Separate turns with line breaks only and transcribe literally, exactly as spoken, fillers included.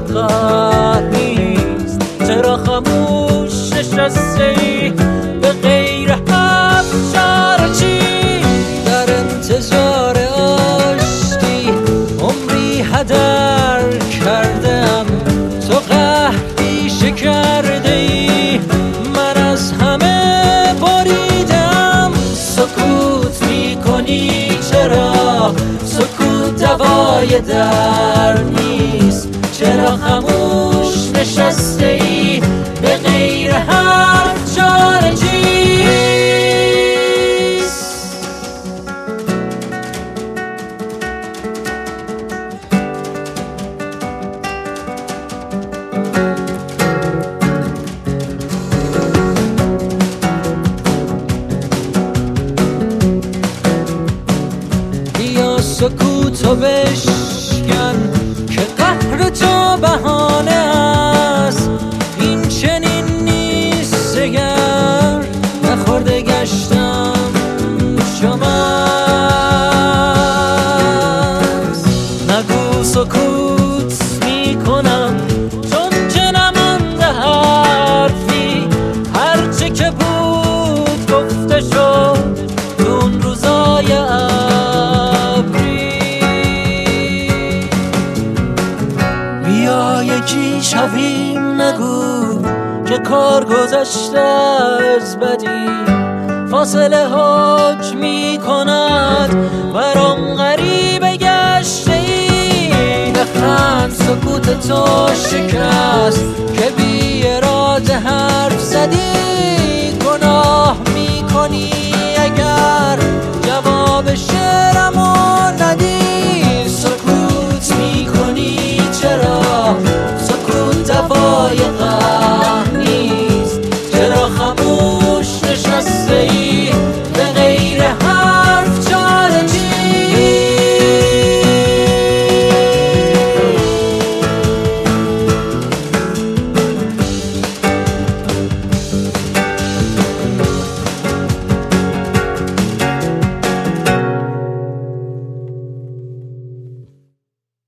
قهر نیست. چرا خاموش نشستی به غیر حرف چاره چی؟ در انتظار آشتی عمری هدر کردم، تو قهری کرده ای من از همه بریدم. سکوت میکنی چرا؟ سکوت دوای در نیست. چرا خاموش نشسته ای به غیر حرف چاره چیست؟ سکوتو بشکن که قهر تو بهانه است. این چنین نیست اگر نخورده گشتم شما. نگو سکوت میکنم چون که نمانده حرفی. هرچه که بود گفته شد اون روزای یکی شویم. نگو که کار گذشته از بدی فاصله حکم می کند برام غریبه گشته ای. بخند سکوت تو شکست که بی اراده حرف زدی. گناه می کنی اگر جواب شعرمو ندی. سکوت می کنی چرا؟ سکوت دوای